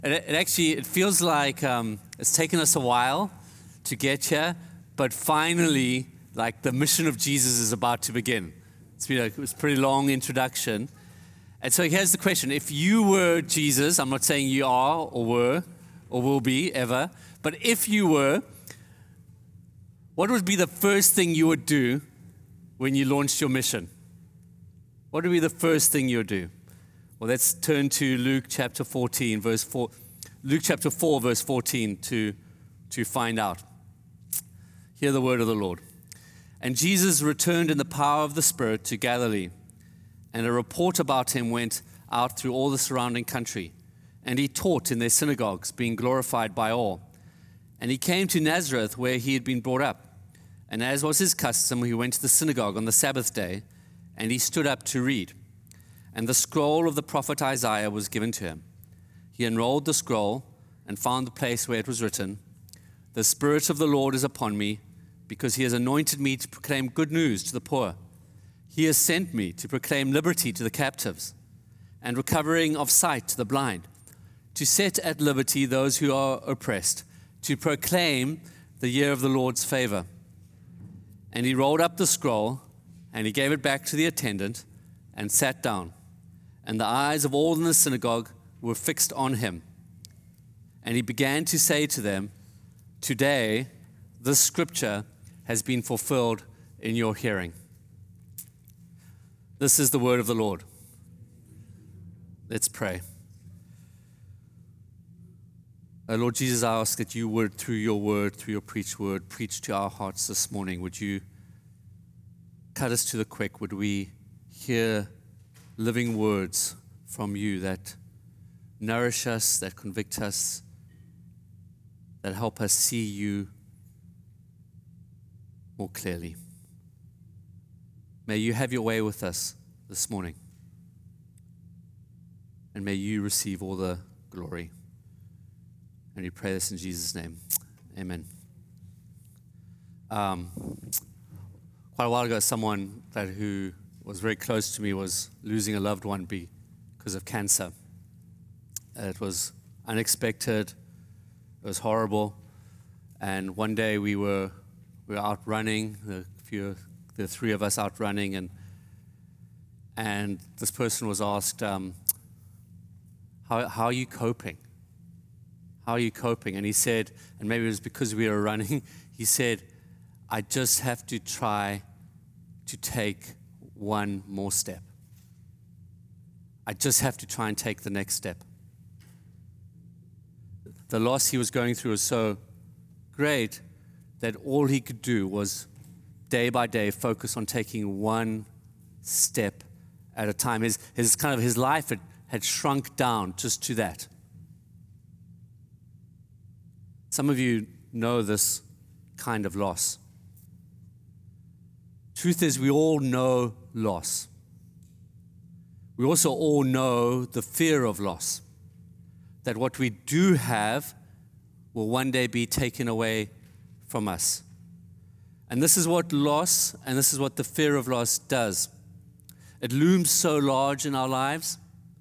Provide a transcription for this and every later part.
It feels like it's taken us a while to get here, but finally, like the mission of Jesus is about to begin. It's been a pretty long introduction. And so here's the question. If you were Jesus, I'm not saying you are or were or will be ever, but if you were, what would be the first thing you would do when you launched your mission? What would be the first thing you would do? Well, let's turn to Luke chapter 14, verse 4. Luke chapter 4, verse 14 to find out. Hear the word of the Lord. And Jesus returned in the power of the Spirit to Galilee, and a report about him went out through all the surrounding country. And he taught in their synagogues, being glorified by all. And he came to Nazareth, where he had been brought up. And as was his custom, he went to the synagogue on the Sabbath day, and he stood up to read. And the scroll of the prophet Isaiah was given to him. He unrolled the scroll and found the place where it was written, "The Spirit of the Lord is upon me, because he has anointed me to proclaim good news to the poor. He has sent me to proclaim liberty to the captives and recovering of sight to the blind, to set at liberty those who are oppressed, to proclaim the year of the Lord's favor." And he rolled up the scroll, and he gave it back to the attendant and sat down. And the eyes of all in the synagogue were fixed on him. And he began to say to them, "Today this scripture has been fulfilled in your hearing." This is the word of the Lord. Let's pray. Lord Jesus, I ask that you would, through your word, through your preached word, preach to our hearts this morning. Would you cut us to the quick? Would we hear living words from you that nourish us, that convict us, that help us see you more clearly? May you have your way with us this morning, and may you receive all the glory. And we pray this in Jesus' name. Amen. Quite a while ago, someone who was very close to me was losing a loved one because of cancer. It was unexpected. It was horrible. And one day we were out running, the three of us out running, and this person was asked, how are you coping? How are you coping? And he said, and maybe it was because we were running, he said, "I just have to try to take one more step. I just have to try and take the next step." The loss he was going through was so great that all he could do was day by day focus on taking one step at a time. His life had shrunk down just to that. Some of you know this kind of loss. Truth is, we all know loss. We also all know the fear of loss, that what we do have will one day be taken away from us. And this is what loss, and this is what the fear of loss does. It looms so large in our lives,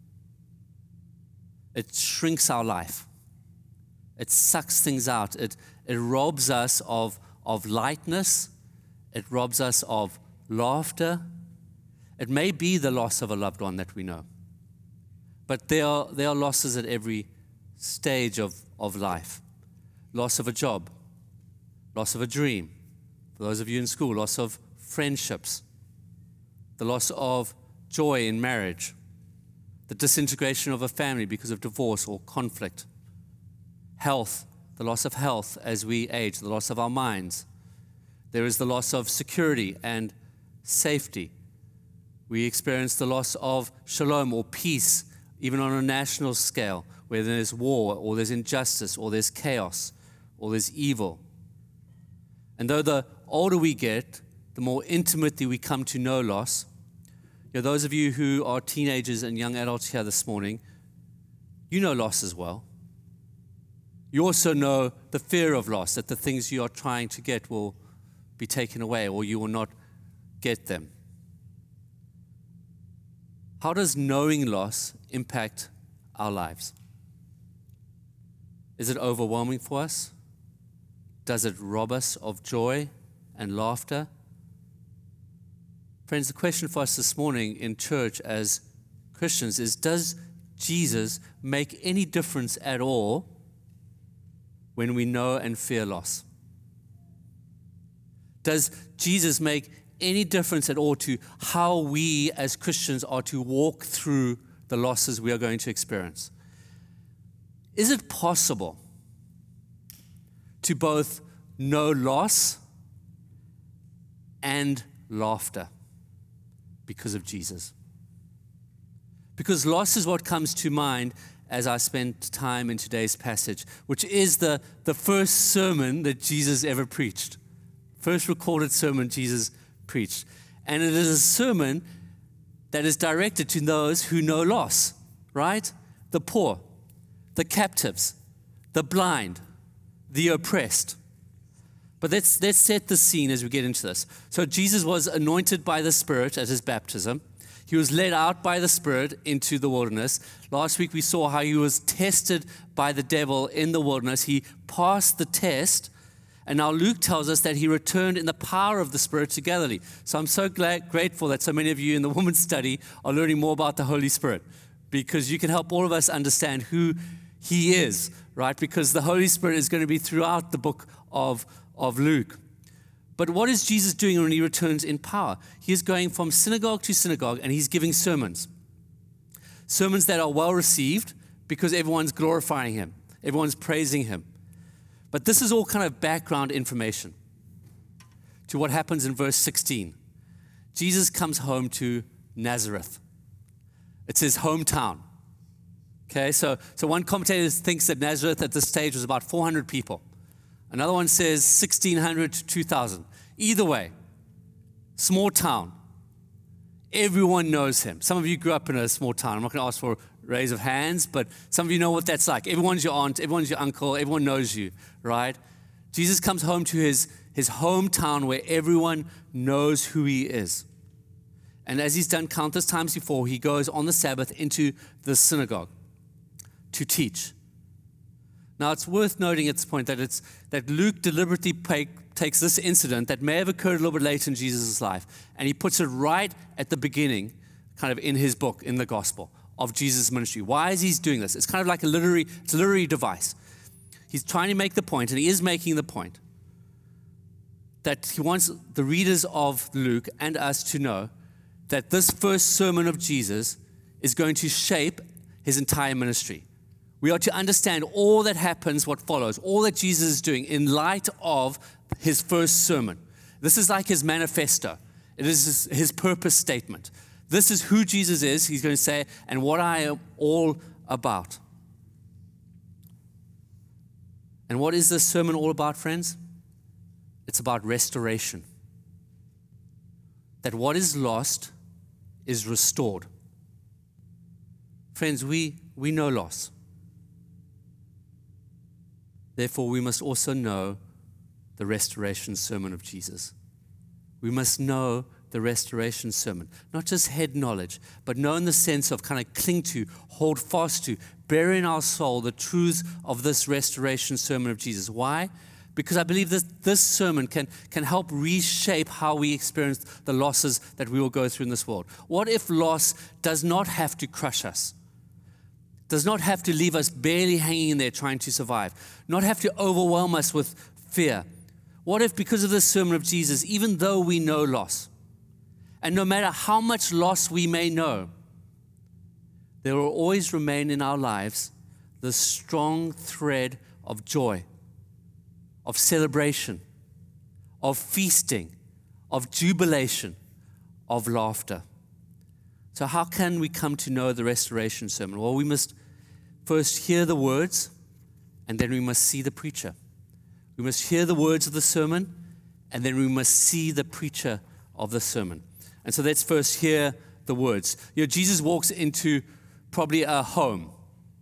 it shrinks our life. It sucks things out. It robs us of lightness. It robs us of laughter. It may be the loss of a loved one that we know. But there are losses at every stage of life. Loss of a job. Loss of a dream. For those of you in school, loss of friendships. The loss of joy in marriage. The disintegration of a family because of divorce or conflict. Health, the loss of health as we age, the loss of our minds. There is the loss of security and safety. We experience the loss of shalom or peace, even on a national scale, where there's war or there's injustice or there's chaos or there's evil. And though the older we get, the more intimately we come to know loss. Those of you who are teenagers and young adults here this morning, you know loss as well. You also know the fear of loss, that the things you are trying to get will be taken away or you will not get them. How does knowing loss impact our lives? Is it overwhelming for us? Does it rob us of joy and laughter? Friends, the question for us this morning in church as Christians is, does Jesus make any difference at all when we know and fear loss? Does Jesus make any difference at all to how we as Christians are to walk through the losses we are going to experience? Is it possible to both know loss and laughter because of Jesus? Because loss is what comes to mind as I spent time in today's passage, which is the first sermon that Jesus ever preached. First recorded sermon Jesus preached. And it is a sermon that is directed to those who know loss, right? The poor, the captives, the blind, the oppressed. But let's set the scene as we get into this. So Jesus was anointed by the Spirit at his baptism. He was led out by the Spirit into the wilderness. Last week we saw how he was tested by the devil in the wilderness. He passed the test, and now Luke tells us that he returned in the power of the Spirit to Galilee. So I'm so grateful that so many of you in the women's study are learning more about the Holy Spirit, because you can help all of us understand who he is, right? Because the Holy Spirit is going to be throughout the book of Luke. But what is Jesus doing when he returns in power? He is going from synagogue to synagogue, and he's giving sermons. Sermons that are well received because everyone's glorifying him. Everyone's praising him. But this is all kind of background information to what happens in verse 16. Jesus comes home to Nazareth. It's his hometown. Okay, so one commentator thinks that Nazareth at this stage was about 400 people. Another one says 1,600 to 2,000. Either way, small town. Everyone knows him. Some of you grew up in a small town. I'm not going to ask for a raise of hands, but some of you know what that's like. Everyone's your aunt, everyone's your uncle, everyone knows you, right? Jesus comes home to his hometown where everyone knows who he is. And as he's done countless times before, he goes on the Sabbath into the synagogue to teach. Now, it's worth noting at this point that Luke deliberately takes this incident that may have occurred a little bit later in Jesus' life, and he puts it right at the beginning, kind of in his book, in the gospel of Jesus' ministry. Why is he doing this? It's kind of like a literary device. He's trying to make the point, and he is making the point, that he wants the readers of Luke and us to know that this first sermon of Jesus is going to shape his entire ministry. We are to understand all that happens, what follows, all that Jesus is doing in light of his first sermon. This is like his manifesto. It is his purpose statement. This is who Jesus is, he's going to say, and what I am all about. And what is this sermon all about, friends? It's about restoration. That what is lost is restored. Friends, we know loss. Therefore, we must also know the restoration sermon of Jesus. We must know the restoration sermon, not just head knowledge, but know in the sense of kind of cling to, hold fast to, bear in our soul the truths of this restoration sermon of Jesus. Why? Because I believe that this sermon can help reshape how we experience the losses that we will go through in this world. What if loss does not have to crush us? Does not have to leave us barely hanging in there trying to survive, not have to overwhelm us with fear. What if, because of this sermon of Jesus, even though we know loss, and no matter how much loss we may know, there will always remain in our lives the strong thread of joy, of celebration, of feasting, of jubilation, of laughter. So how can we come to know the restoration sermon? Well, we must first hear the words, and then we must see the preacher. We must hear the words of the sermon, and then we must see the preacher of the sermon. And so let's first hear the words. Jesus walks into probably a home.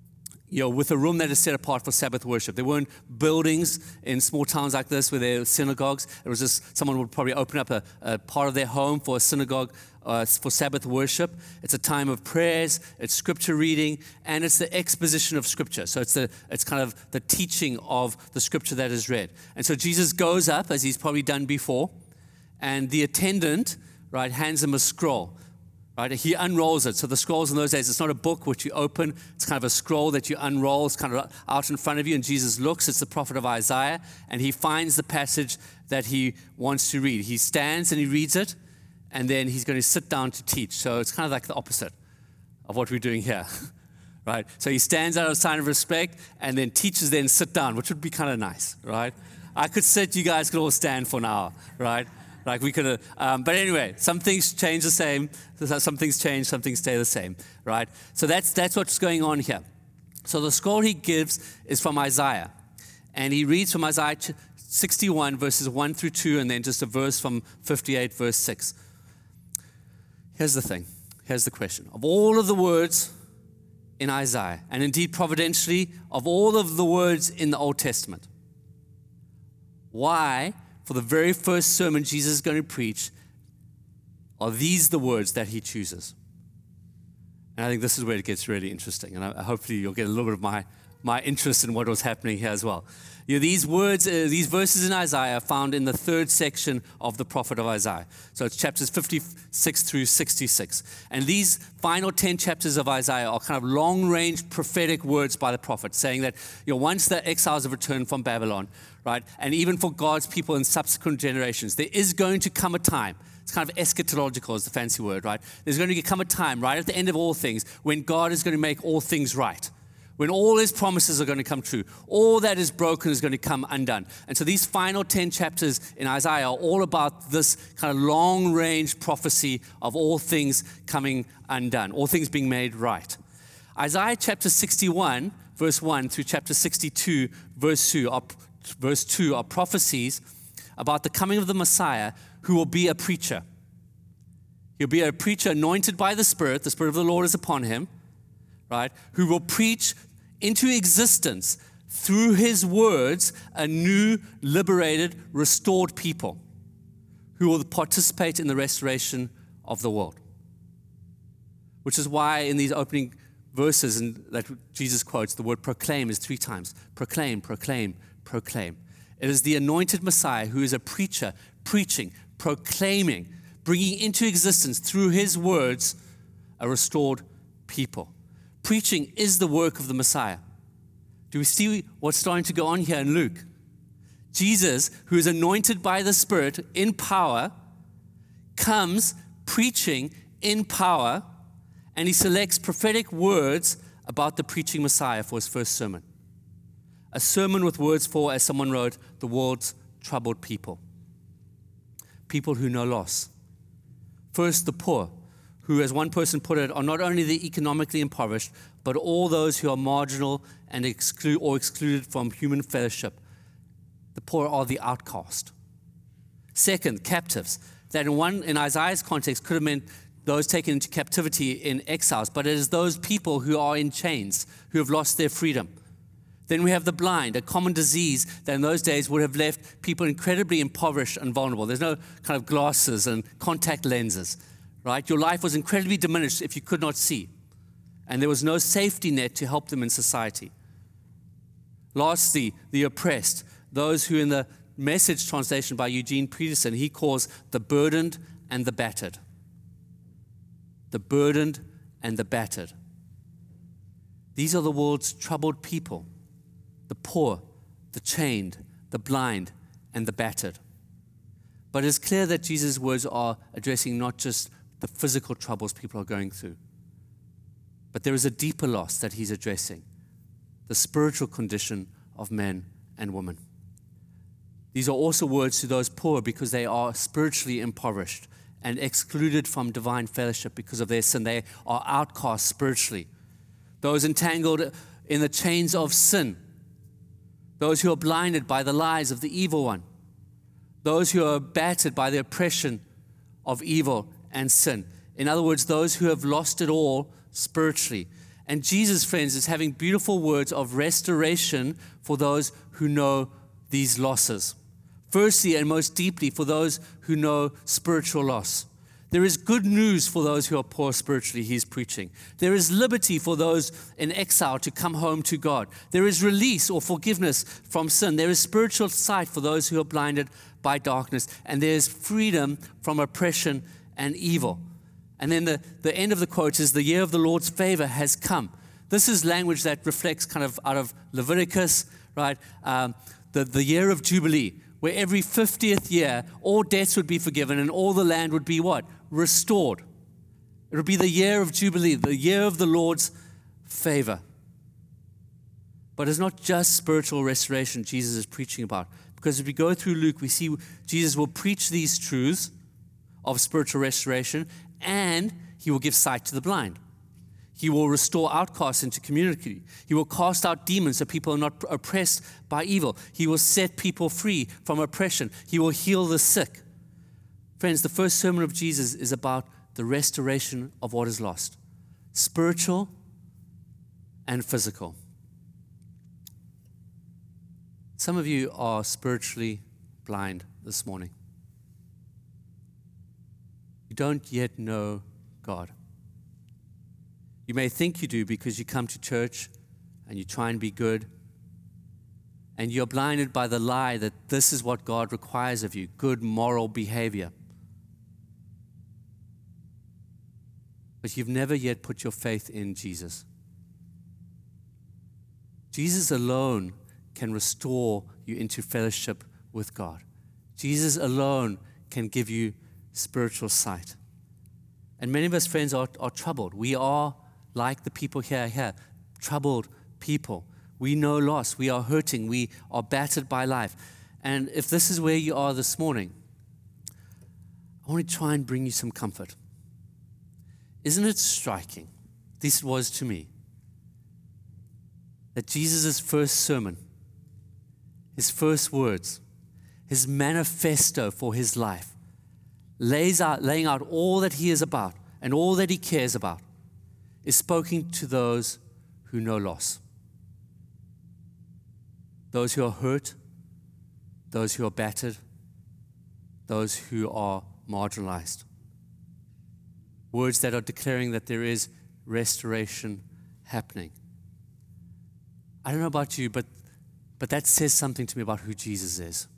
with a room that is set apart for Sabbath worship. There weren't buildings in small towns like this where there were synagogues. It was just someone would probably open up a part of their home for a synagogue for Sabbath worship. It's a time of prayers, it's scripture reading, and it's the exposition of scripture. So it's kind of the teaching of the scripture that is read. And so Jesus goes up, as he's probably done before, and the attendant, right, hands him a scroll. Right? He unrolls it. So the scrolls in those days, it's not a book which you open. It's kind of a scroll that you unroll. It's kind of out in front of you, and Jesus looks. It's the prophet of Isaiah, and he finds the passage that he wants to read. He stands and he reads it, and then he's going to sit down to teach. So it's kind of like the opposite of what we're doing here, right? So he stands out of a sign of respect, and then teachers then sit down, which would be kind of nice, right? I could sit, you guys could all stand for an hour, right? Like we could have, but anyway, some things change the same. Some things change, some things stay the same, right? So that's what's going on here. So the scroll he gives is from Isaiah, and he reads from Isaiah 61 verses 1 through 2, and then just a verse from 58 verse 6. Here's the thing. Here's the question. Of all of the words in Isaiah, and indeed providentially, of all of the words in the Old Testament, why, for the very first sermon Jesus is going to preach, are these the words that he chooses? And I think this is where it gets really interesting. And hopefully you'll get a little bit of my interest in what was happening here as well. These words, these verses in Isaiah are found in the third section of the prophet of Isaiah. So it's chapters 56 through 66. And these final 10 chapters of Isaiah are kind of long-range prophetic words by the prophet, saying that once the exiles have returned from Babylon, right, and even for God's people in subsequent generations, there is going to come a time. It's kind of eschatological is the fancy word, right? There's going to come a time right at the end of all things when God is going to make all things right. When all his promises are going to come true. All that is broken is going to come undone. And so these final 10 chapters in Isaiah are all about this kind of long-range prophecy of all things coming undone, all things being made right. Isaiah chapter 61, verse 1 through chapter 62, verse 2 are prophecies about the coming of the Messiah who will be a preacher. He'll be a preacher anointed by the Spirit of the Lord is upon him, right? Who will preach into existence through his words a new, liberated, restored people who will participate in the restoration of the world. Which is why in these opening verses that Jesus quotes, the word proclaim is 3 times. Proclaim, proclaim, proclaim. It is the anointed Messiah who is a preacher, preaching, proclaiming, bringing into existence through his words a restored people. Preaching is the work of the Messiah. Do we see what's starting to go on here in Luke? Jesus, who is anointed by the Spirit in power, comes preaching in power, and he selects prophetic words about the preaching Messiah for his first sermon. A sermon with words for, as someone wrote, the world's troubled people. People who know loss. First, the poor, who, as one person put it, are not only the economically impoverished, but all those who are marginal and excluded from human fellowship. The poor are the outcast. Second, captives. That in Isaiah's context could have meant those taken into captivity in exiles, but it is those people who are in chains, who have lost their freedom. Then we have the blind, a common disease that in those days would have left people incredibly impoverished and vulnerable. There's no kind of glasses and contact lenses. Right? Your life was incredibly diminished if you could not see. And there was no safety net to help them in society. Lastly, the oppressed, those who in the Message translation by Eugene Peterson, he calls the burdened and the battered. The burdened and the battered. These are the world's troubled people, the poor, the chained, the blind, and the battered. But it's clear that Jesus' words are addressing not just the physical troubles people are going through, but there is a deeper loss that he's addressing, the spiritual condition of men and women. These are also words to those poor because they are spiritually impoverished and excluded from divine fellowship because of their sin. They are outcasts spiritually. Those entangled in the chains of sin. Those who are blinded by the lies of the evil one. Those who are battered by the oppression of evil and sin. In other words, those who have lost it all spiritually. And Jesus, friends, is having beautiful words of restoration for those who know these losses. Firstly, and most deeply, for those who know spiritual loss. There is good news for those who are poor spiritually, he's preaching. There is liberty for those in exile to come home to God. There is release or forgiveness from sin. There is spiritual sight for those who are blinded by darkness. And there is freedom from oppression and evil. And then the end of the quote is, the year of the Lord's favor has come. This is language that reflects kind of out of Leviticus, right? The year of Jubilee, where every 50th year, all debts would be forgiven and all the land would be what? Restored. It would be the year of Jubilee, the year of the Lord's favor. But it's not just spiritual restoration Jesus is preaching about. Because if we go through Luke, we see Jesus will preach these truths of spiritual restoration, and he will give sight to the blind. He will restore outcasts into community. He will cast out demons so people are not oppressed by evil. He will set people free from oppression. He will heal the sick. Friends, the first sermon of Jesus is about the restoration of what is lost, spiritual and physical. Some of you are spiritually blind this morning. You don't yet know God. You may think you do because you come to church and you try and be good, and you're blinded by the lie that this is what God requires of you, good moral behavior. But you've never yet put your faith in Jesus. Jesus alone can restore you into fellowship with God. Jesus alone can give you spiritual sight. And many of us, friends, are troubled. We are like the people here, troubled people. We know loss. We are hurting. We are battered by life. And if this is where you are this morning, I want to try and bring you some comfort. Isn't it striking, this was to me, that Jesus' first sermon, his first words, his manifesto for his life, laying out all that he is about and all that he cares about, is spoken to those who know loss. Those who are hurt, those who are battered, those who are marginalized. Words that are declaring that there is restoration happening. I don't know about you, but that says something to me about who Jesus is.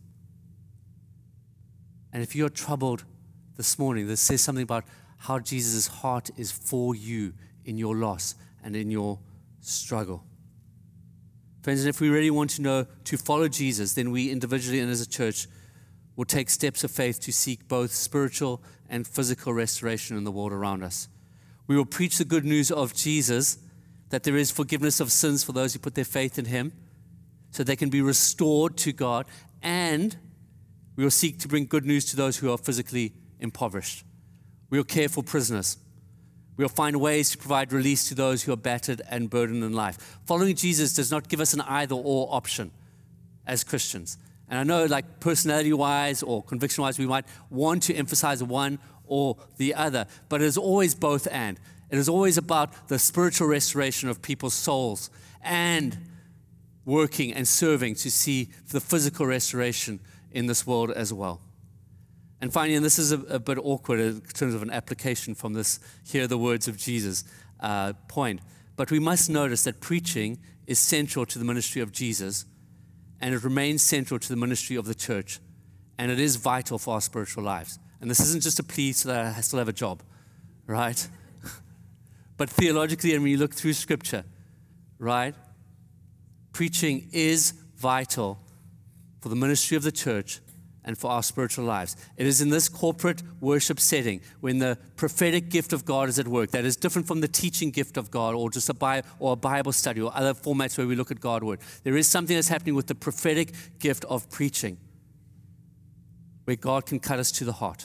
And if you're troubled this morning, this says something about how Jesus' heart is for you in your loss and in your struggle. Friends, and if we really want to follow Jesus, then we individually and as a church will take steps of faith to seek both spiritual and physical restoration in the world around us. We will preach the good news of Jesus, that there is forgiveness of sins for those who put their faith in him, so they can be restored to God, and we will seek to bring good news to those who are physically impoverished. We will care for prisoners. We will find ways to provide release to those who are battered and burdened in life. Following Jesus does not give us an either-or option as Christians. And I know, like, personality-wise or conviction-wise, we might want to emphasize one or the other, but it is always both and. It is always about the spiritual restoration of people's souls and working and serving to see the physical restoration in this world as well. And finally, and this is a bit awkward in terms of an application from this hear the words of Jesus point, but we must notice that preaching is central to the ministry of Jesus, and it remains central to the ministry of the church, and it is vital for our spiritual lives. And this isn't just a plea so that I still have a job, right? But theologically, and when you look through Scripture, right, preaching is vital for the ministry of the church and for our spiritual lives. It is in this corporate worship setting when the prophetic gift of God is at work that is different from the teaching gift of God or just a Bible study or other formats where we look at God's word. There is something that's happening with the prophetic gift of preaching where God can cut us to the heart.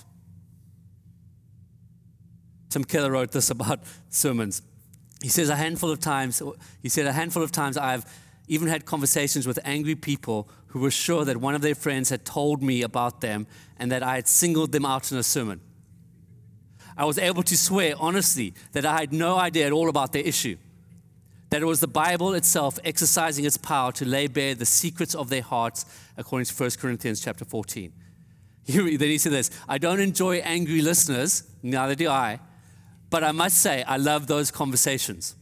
Tim Keller wrote this about sermons. He said a handful of times I've even had conversations with angry people who were sure that one of their friends had told me about them and that I had singled them out in a sermon. I was able to swear honestly that I had no idea at all about their issue. that it was the Bible itself exercising its power to lay bare the secrets of their hearts, according to 1 Corinthians chapter 14. Then he said this, I don't enjoy angry listeners, neither do I, but I must say I love those conversations.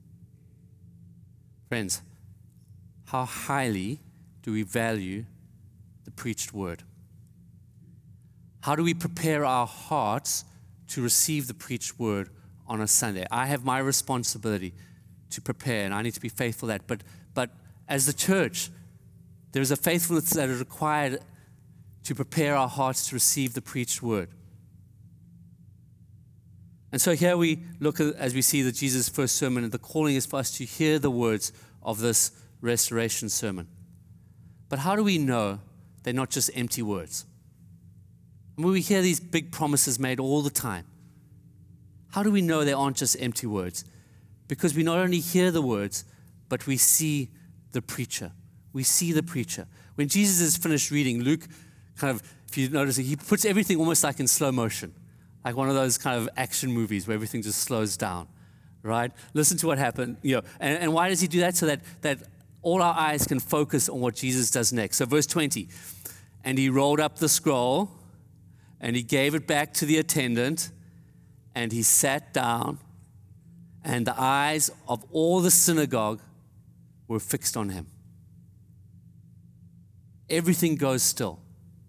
Friends, how highly do we value the preached word? How do we prepare our hearts to receive the preached word on a Sunday? I have my responsibility to prepare, and I need to be faithful at that. But as the church, there is a faithfulness that is required to prepare our hearts to receive the preached word. And so here we look at, as we see that Jesus' first sermon, and the calling is for us to hear the words of this restoration sermon. But how do we know they're not just empty words? When we hear these big promises made all the time, how do we know they aren't just empty words? Because we not only hear the words, but we see the preacher. We see the preacher. When Jesus is finished reading, Luke kind of, if you notice, he puts everything almost like in slow motion, like one of those kind of action movies where everything just slows down, right? Listen to what happened, and why does he do that? So that all our eyes can focus on what Jesus does next. So verse 20, and he rolled up the scroll, and he gave it back to the attendant, and he sat down, and the eyes of all the synagogue were fixed on him. Everything goes still.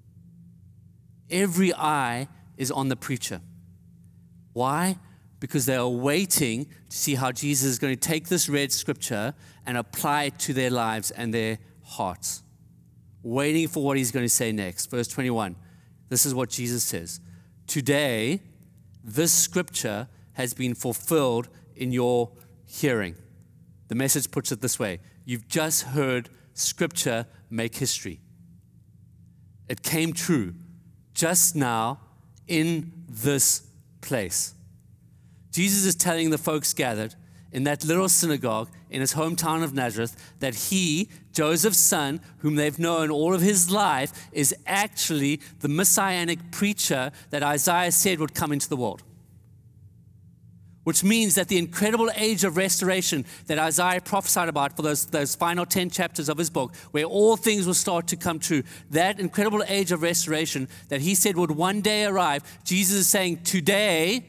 Every eye is on the preacher. Why? Because they are waiting to see how Jesus is going to take this read scripture and apply it to their lives and their hearts. Waiting for what he's going to say next. Verse 21. This is what Jesus says. Today, this scripture has been fulfilled in your hearing. The Message puts it this way. You've just heard scripture make history. It came true just now in this place. Jesus is telling the folks gathered in that little synagogue in his hometown of Nazareth that he, Joseph's son, whom they've known all of his life, is actually the messianic preacher that Isaiah said would come into the world. Which means that the incredible age of restoration that Isaiah prophesied about for those final 10 chapters of his book, where all things will start to come true, that incredible age of restoration that he said would one day arrive, Jesus is saying today,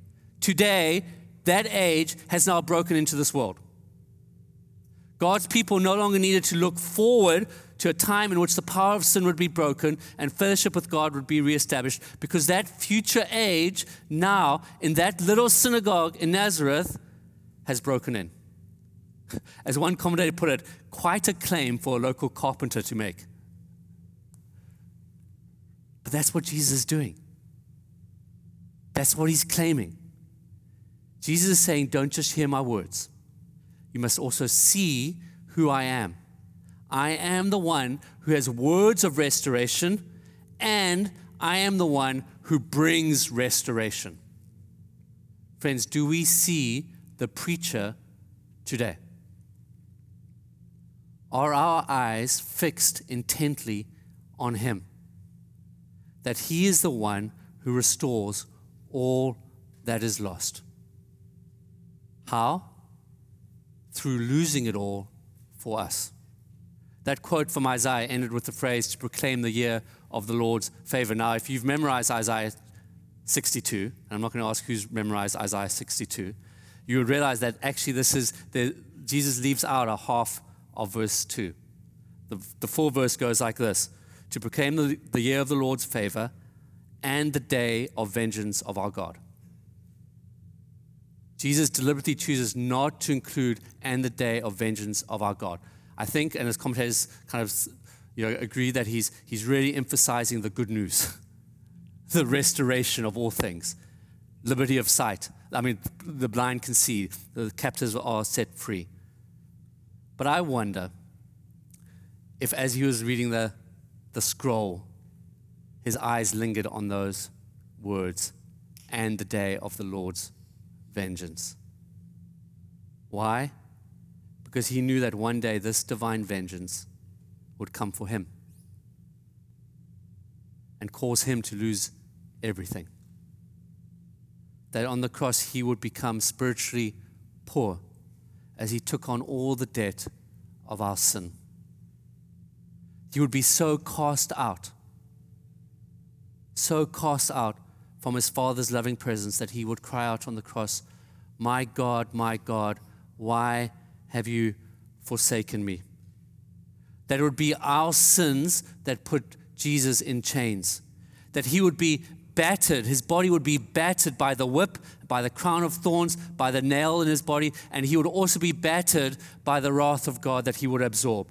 that age has now broken into this world. God's people no longer needed to look forward to a time in which the power of sin would be broken and fellowship with God would be reestablished, because that future age now in that little synagogue in Nazareth has broken in. As one commentator put it, quite a claim for a local carpenter to make. But that's what Jesus is doing. That's what he's claiming. Jesus is saying, don't just hear my words. You must also see who I am. I am the one who has words of restoration, and I am the one who brings restoration. Friends, do we see the preacher today? Are our eyes fixed intently on him? That he is the one who restores all that is lost. How? Through losing it all for us. That quote from Isaiah ended with the phrase, to proclaim the year of the Lord's favor. Now, if you've memorized Isaiah 62, and I'm not going to ask who's memorized Isaiah 62, you would realize that actually Jesus leaves out a half of verse 2. The full verse goes like this: to proclaim the year of the Lord's favor and the day of vengeance of our God. Jesus deliberately chooses not to include "and the day of vengeance of our God." I think, and as commentators kind of agree, that he's really emphasizing the good news, the restoration of all things, liberty of sight. I mean, the blind can see, the captives are set free. But I wonder if, as he was reading the scroll, his eyes lingered on those words, "and the day of the Lord's vengeance." Why? Because he knew that one day this divine vengeance would come for him and cause him to lose everything. That on the cross he would become spiritually poor as he took on all the debt of our sin. He would be so cast out from his Father's loving presence that he would cry out on the cross, my God, why have you forsaken me?" That it would be our sins that put Jesus in chains. That he would be battered, his body would be battered by the whip, by the crown of thorns, by the nail in his body, and he would also be battered by the wrath of God that he would absorb.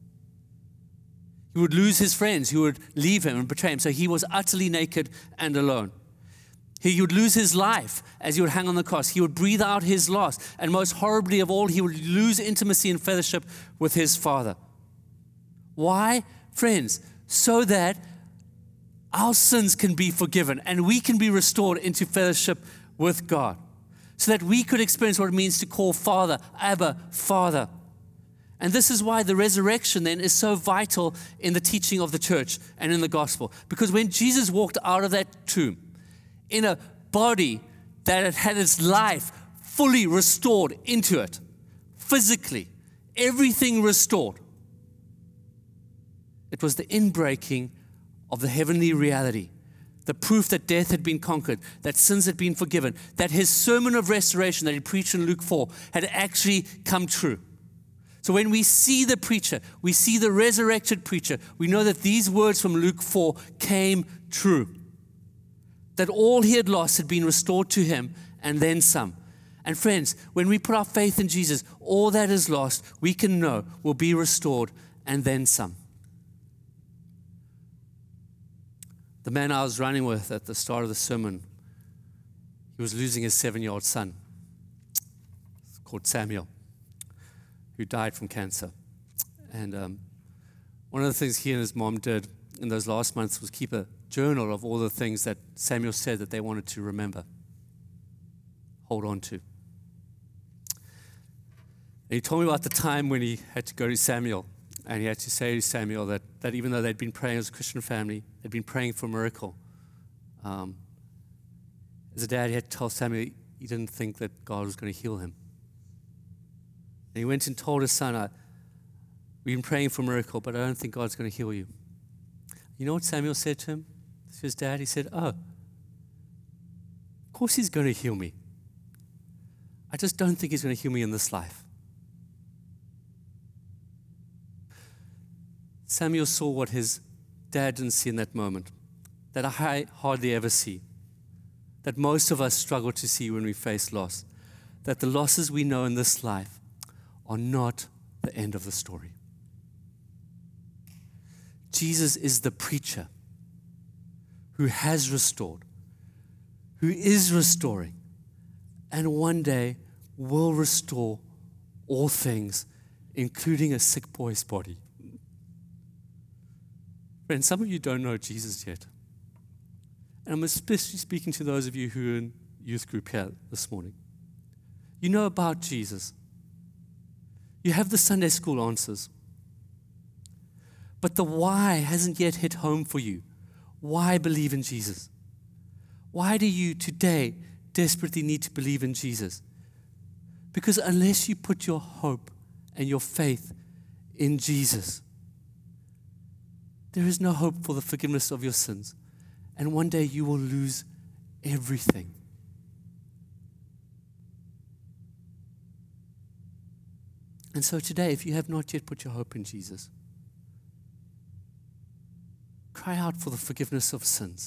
He would lose his friends who would leave him and betray him, so he was utterly naked and alone. He would lose his life as he would hang on the cross. He would breathe out his loss, and most horribly of all, he would lose intimacy and fellowship with his Father. Why? Friends, so that our sins can be forgiven and we can be restored into fellowship with God, so that we could experience what it means to call Father, Abba, Father. And this is why the resurrection then is so vital in the teaching of the church and in the gospel. Because when Jesus walked out of that tomb in a body that had had its life fully restored into it, physically, everything restored, it was the inbreaking of the heavenly reality, the proof that death had been conquered, that sins had been forgiven, that his sermon of restoration that he preached in Luke 4 had actually come true. So when we see the preacher, we see the resurrected preacher, we know that these words from Luke 4 came true. That all he had lost had been restored to him and then some. And friends, when we put our faith in Jesus, all that is lost, we can know will be restored and then some. The man I was running with at the start of the sermon, he was losing his 7-year-old son, called Samuel, who died from cancer. And one of the things he and his mom did in those last months was keep a journal of all the things that Samuel said that they wanted to remember, hold on to. And he told me about the time when he had to go to Samuel, and he had to say to Samuel that even though they'd been praying as a Christian family, they'd been praying for a miracle. As a dad, he had to tell Samuel he didn't think that God was going to heal him. And he went and told his son, we've been praying for a miracle, but I don't think God's going to heal you. You know what Samuel said to him? To his dad, he said, "Oh, of course he's going to heal me. I just don't think he's going to heal me in this life." Samuel saw what his dad didn't see in that moment, that I hardly ever see, that most of us struggle to see when we face loss, that the losses we know in this life are not the end of the story. Jesus is the preacher who has restored, who is restoring, and one day will restore all things, including a sick boy's body. Friends, some of you don't know Jesus yet. And I'm especially speaking to those of you who are in youth group here this morning. You know about Jesus. You have the Sunday school answers. But the why hasn't yet hit home for you. Why believe in Jesus? Why do you today desperately need to believe in Jesus? Because unless you put your hope and your faith in Jesus, there is no hope for the forgiveness of your sins. And one day you will lose everything. And so today, if you have not yet put your hope in Jesus, cry out for the forgiveness of sins.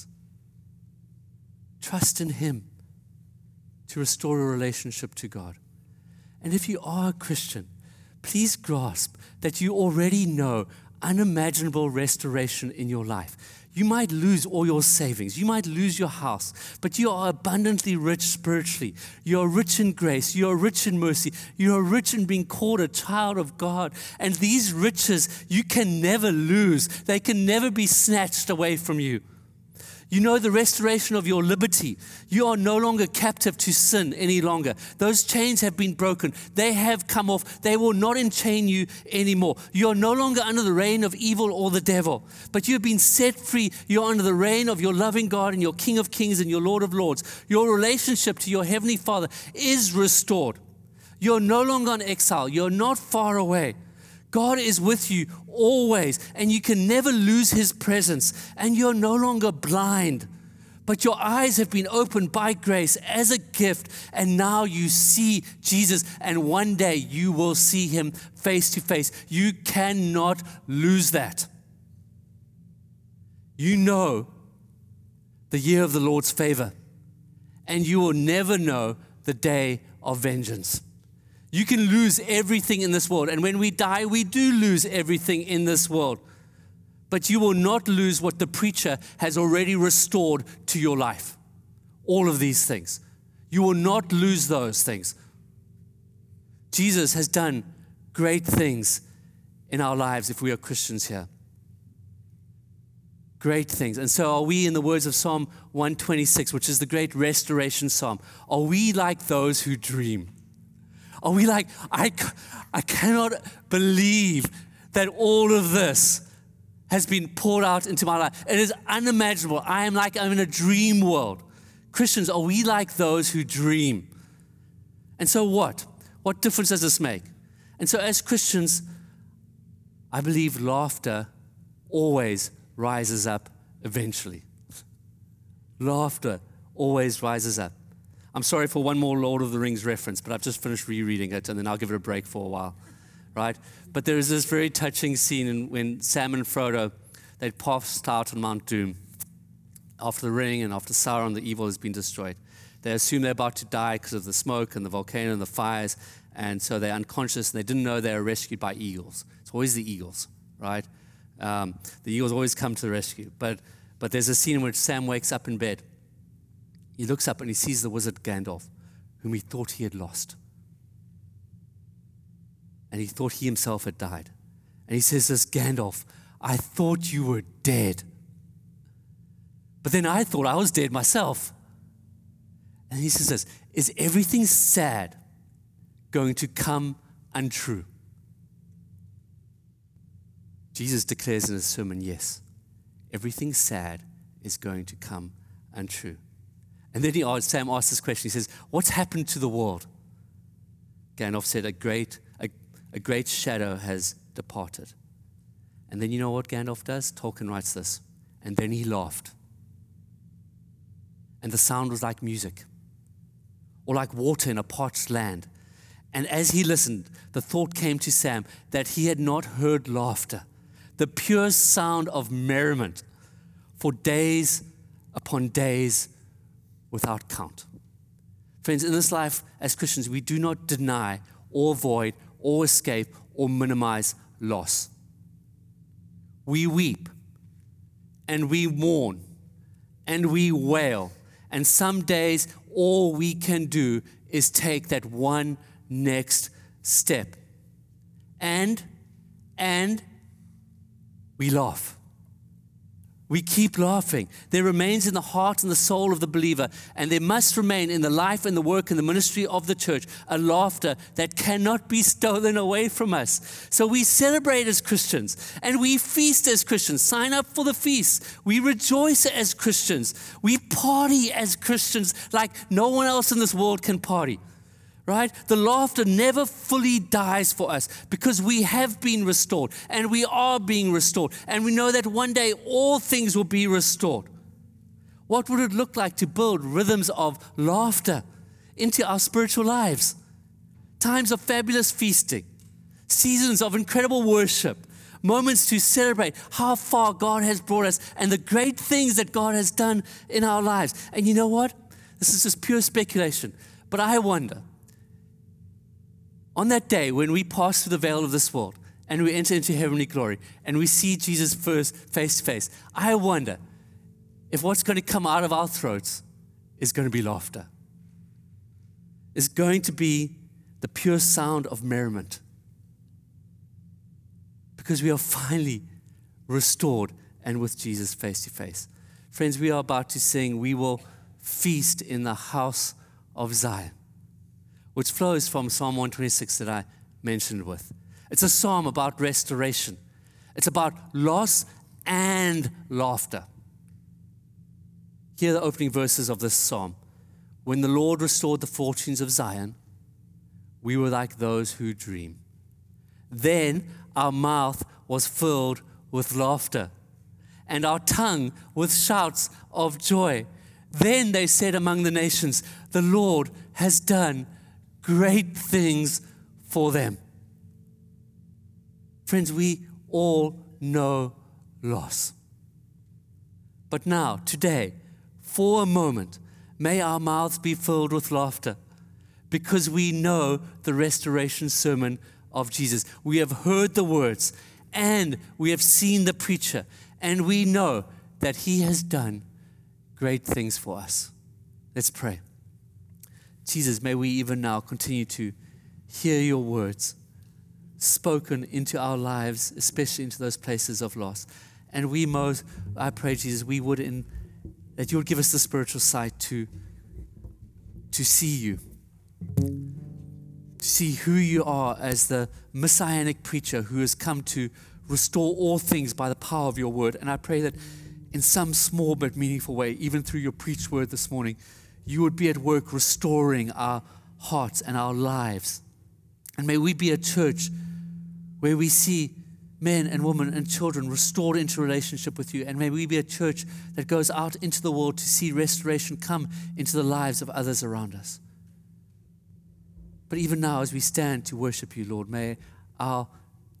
Trust in Him to restore a relationship to God. And if you are a Christian, please grasp that you already know unimaginable restoration in your life. You might lose all your savings. You might lose your house, but you are abundantly rich spiritually. You are rich in grace. You are rich in mercy. You are rich in being called a child of God. And these riches you can never lose. They can never be snatched away from you. You know the restoration of your liberty. You are no longer captive to sin any longer. Those chains have been broken. They have come off. They will not enchain you anymore. You are no longer under the reign of evil or the devil, but you have been set free. You are under the reign of your loving God and your King of Kings and your Lord of Lords. Your relationship to your Heavenly Father is restored. You're no longer in exile. You're not far away. God is with you always, and you can never lose His presence, and you're no longer blind. But your eyes have been opened by grace as a gift, and now you see Jesus, and one day you will see Him face to face. You cannot lose that. You know the year of the Lord's favor, and you will never know the day of vengeance. You can lose everything in this world, and when we die, we do lose everything in this world. But you will not lose what the preacher has already restored to your life. All of these things. You will not lose those things. Jesus has done great things in our lives if we are Christians here. Great things. And so are we, in the words of Psalm 126, which is the great restoration psalm, are we like those who dream? Are we like, I cannot believe that all of this has been poured out into my life. It is unimaginable. I'm in a dream world. Christians, are we like those who dream? And so what? What difference does this make? And so as Christians, I believe laughter always rises up eventually. Laughter always rises up. I'm sorry for one more Lord of the Rings reference, but I've just finished rereading it, and then I'll give it a break for a while, right? But there is this very touching scene when Sam and Frodo, they'd passed out on Mount Doom after the ring and after Sauron, the evil, has been destroyed. They assume they're about to die because of the smoke and the volcano and the fires, and so they're unconscious, and they didn't know they were rescued by eagles. It's always the eagles, right? The eagles always come to the rescue. But there's a scene in which Sam wakes up in bed. He looks up and he sees the wizard Gandalf, whom he thought he had lost. And he thought he himself had died. And he says this, Gandalf, I thought you were dead. But then I thought I was dead myself. And he says this, is everything sad going to come untrue? Jesus declares in his sermon, yes, everything sad is going to come untrue. And then Sam asks this question. He says, what's happened to the world? Gandalf said, a great shadow has departed. And then you know what Gandalf does? Tolkien writes this. And then he laughed. And the sound was like music, or like water in a parched land. And as he listened, the thought came to Sam that he had not heard laughter, the pure sound of merriment, for days upon days without count. Friends, in this life as Christians, we do not deny or avoid or escape or minimize loss. We weep and we mourn and we wail, and some days all we can do is take that one next step. And we laugh. We keep laughing. There remains in the heart and the soul of the believer, and there must remain in the life and the work and the ministry of the church, a laughter that cannot be stolen away from us. So we celebrate as Christians, and we feast as Christians. Sign up for the feast. We rejoice as Christians. We party as Christians like no one else in this world can party. Right? The laughter never fully dies for us because we have been restored and we are being restored. And we know that one day all things will be restored. What would it look like to build rhythms of laughter into our spiritual lives? Times of fabulous feasting, seasons of incredible worship, moments to celebrate how far God has brought us and the great things that God has done in our lives. And you know what? This is just pure speculation, but I wonder, on that day when we pass through the veil of this world and we enter into heavenly glory and we see Jesus first face to face, I wonder if what's going to come out of our throats is going to be laughter. It's going to be the pure sound of merriment. Because we are finally restored and with Jesus face to face. Friends, we are about to sing, we will feast in the house of Zion, which flows from Psalm 126 that I mentioned with. It's a psalm about restoration. It's about loss and laughter. Hear the opening verses of this psalm. When the Lord restored the fortunes of Zion, we were like those who dream. Then our mouth was filled with laughter, and our tongue with shouts of joy. Then they said among the nations, the Lord has done great things for them. Friends, we all know loss. But now, today, for a moment, may our mouths be filled with laughter, because we know the restoration sermon of Jesus. We have heard the words, and we have seen the preacher, and we know that he has done great things for us. Let's pray. Jesus, may we even now continue to hear your words spoken into our lives, especially into those places of loss. And I pray, Jesus, that you would give us the spiritual sight to see you, to see who you are as the messianic preacher who has come to restore all things by the power of your word. And I pray that in some small but meaningful way, even through your preached word this morning, you would be at work restoring our hearts and our lives. And may we be a church where we see men and women and children restored into relationship with you. And may we be a church that goes out into the world to see restoration come into the lives of others around us. But even now, as we stand to worship you, Lord, may our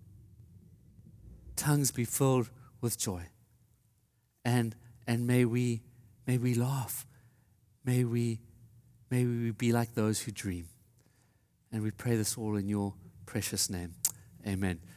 tongues be filled with joy. And may we laugh. May we be like those who dream. And we pray this all in your precious name. Amen.